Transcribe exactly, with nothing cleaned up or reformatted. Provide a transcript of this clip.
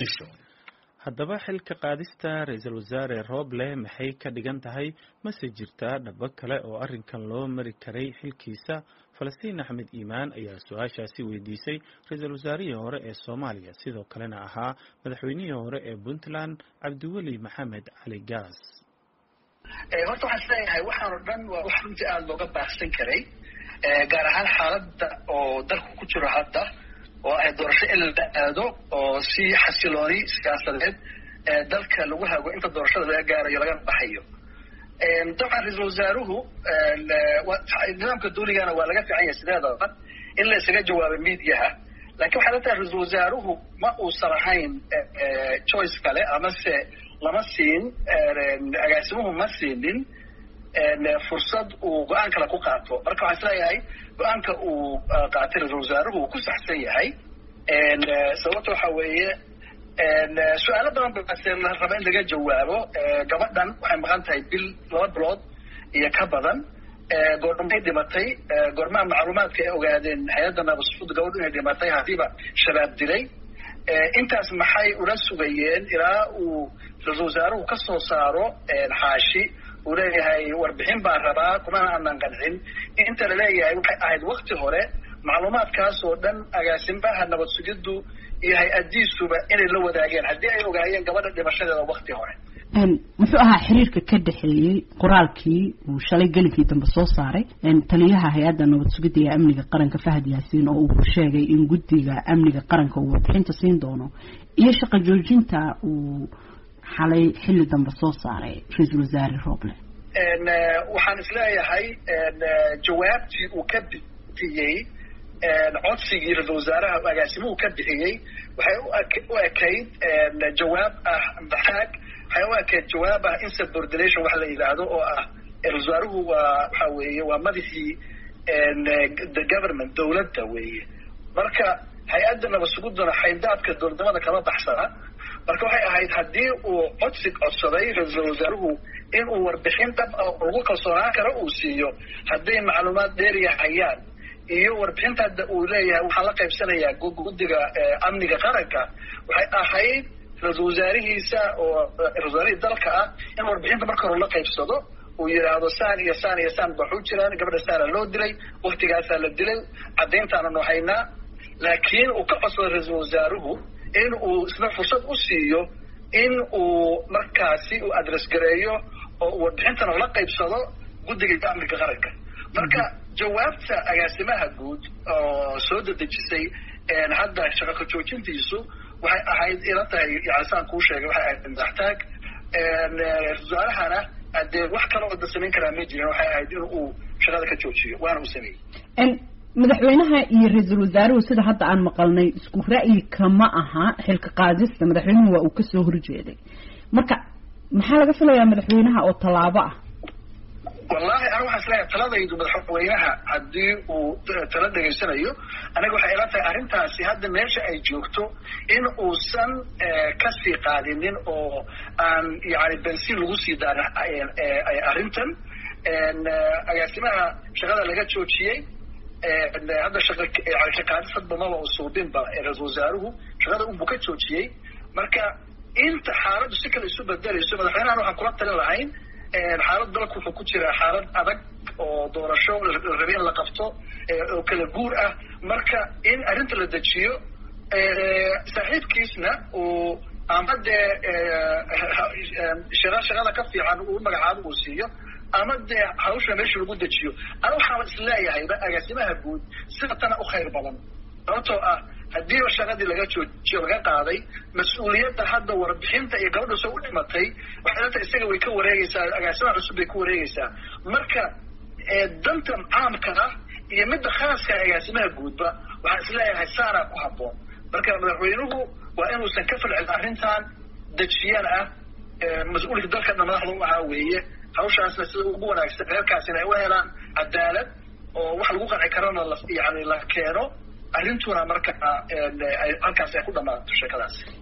muqdisho. haddaba xilka qaadista ra-iisul wasaare Roble maxay ka dhigan tahay mase jirtaa dhabo kale oo arrinkan loo mari karay xilkiisa? Falastiin Axmed Iimaan ayaa su-aashaasi weydiisay ra-iisul wasaarihii hore ee Soomaaliya sidoo kalena ahaa madaxweynihii hore ee Puntland Cabdiweli Maxamed Cali Gaas. horta waxaan isleeyahay waxaan oo dhan waa wax runtii aada looga baahsan karay gaar ahaan xaaladda oo dalku ku jiro hadda oo ay doorasho in la aado oo si xasilooni siyaasadeed dalka lagu hago inta doorashada laga gaarayo laga baxayo. dabcan ra-iisul wasaaruhu nidaamka dawligana waa laga fiican yahay sideedaba in la isaga jawaabo miidiyaha, laakiin waxay la tahay ra-iisul wasaaruhu ma uusan ahayn choice kale amase lama siin agaasimuhu ma siinin fursad uu go-aan kale ku qaato. marka waxaan isleeyahay go-aanka uu qaatay ra-iisul wasaaruhu uu ku saxsan yahay. sababta waxa weeye su-aalo badan base la raba in laga jawaabo. gabadhan waxay maqan tahay bil laba bilood iyo ka badan. goormay dhimatay? goormaha macluumaadka ay ogaadeen hay-adda nabasud gabadhu inay dhimatay hadiiba shabaab dilay? intaas maxay ula sugayeen ilaa uu ra-iisul wasaaruhu ka soo saaro xaashi uu leeyahay warbixin baan rabaa kumana aanan qancin? inta la leeyahay waxay ahayd wakti hore macluumaadkaas oo dhan agaasimaha nabad sugiddu iyo hay-adiisuba inay la wadaageen haddii ay ogaayeen gabadha dhimashadeeda wakti hore. muxuu ahaa xiriirka ka dhexeeyey qoraalkii uu shalay gelinkii dambe soo saaray taliyaha hay-adda nabad sugidda ee amniga qaranka Fahad Yaasiin oo uu sheegay in guddiga amniga qaranka uu warbixinta siin doono iyo shaqo joojinta uu xalay xilli dambe soo saaray ra-iisul wasaare Roble? waxaan isleeyahay jawaabtii uu ka bixiyey codsigii ra-iisul wasaaraha agaasimuhu ka bixiyey waxay u ekayd jawaab ah maxaag waxay u ekayd jawaab ah insubordination wax la yidhaahdo oo ah ra-iisul wasaaruhu waa waxa weeye waa madaxii the government dawladda weeye. marka hay-adda nabad sugiduna xayndaabka dowladnimada kama baxsana. marka waxay ahayd haddii uu codsi codsaday ra-iisul wasaaruhu in uu warbixin dhab ah oo lagu kalsoonaan karo uu siiyo hadday macluumaad dheeriya hayaan iyo warbixinta hadda uu leeyahay waxaan la qaybsanayaa guddiga amniga qaranka, waxay ahayd ra-iisul wasaarihiisa oo ra-iisul wasaarihii dalka ah in warbixinta marka hore la qaybsado uu yidhaahdo saan iyo saan iyo saan baxuu jiraan gabadha saana loo dilay waktigaasaa la dilay caddayntaana noo haynaa. laakiin uu ka codsado ra-iisul wasaaruhu in uu isna fursad u siiyo in uu markaasi uu adres gareeyo oo uu warbixintana la qaybsado guddiga amniga qaranka. marka jawaabta agaasimaha guud oo soo dedejisay hadda shaqo ka joojintiisu waxay ahayd ila tahay yani saan kuu sheegay waxay ahayd madaxtaag. wasaarahana hadee wax kale oo da samayn karaa ma jirin, waxay ahayd in uu shaqada ka joojiyo waana uu sameeyey. madaxweynaha iyo ra-iisul wasaaruhu sida hadda aan maqalnay isku ra'yi kama aha xilka qaadista. madaxweynuhu waa uu kasoo horjeeday. marka maxaa laga filayaa madaxweynaha oo tallaabo ah? wallahi aniga waxaan isleeyahay taladaydu madaxweynaha haddii uu tala dhegaysanayo aniga waxay ila tahay arrintaasi hadda meesha ay joogto in uusan kasii qaadinin oo aan yani bensiin lagu sii daarin arrintan. agaasimaha shaqada laga joojiyey hadda shaqa yani shaqaadisad maba u suubinba ra-iisul wasaaruhu shaqada unbuu ka joojiyey. marka inta xaaladdu si kale isu bedelayso madaxweynahan waxaan kula talin lahayn xaalad dalku wuxuu ku jiraa xaalad adag oo doorasho la rabay in la qabto oo kala guur ah. marka in arrinta la dejiyo saaxiibkiisna uu ama dee shaqa shaqada ka fiican uu magacaabo uu siiyo ama dee hawsha meesha lagu dejiyo. ana waxaan isleeyahayba agaasimaha guud sida tana u khayr badan sababtoo ah haddiiba shaqadii laga joojiyo laga qaaday mas-uuliyadda hadda warbixinta iyo gabadha soo u dhimatay waxay lata isaga way ka wareegaysaa agaasimaha cusub bay ka wareegaysaa. marka danta caamka ah iyo midda khaaska agaasimaha guudba waxaan isleeyahay saanaa ku habboon. marka madaxweynuhu waa inuusan ka falcelin arrintan dejiyaan ah mas-uulka dalka dhan madaxda u ahaa weeye. hawshaasna sida ugu wanaagsan reerkaasina ay u helaan cadaalad oo wax lagu qanci karana yani la keeno arrintuna marka halkaas ay ku dhamaato sheekadaas.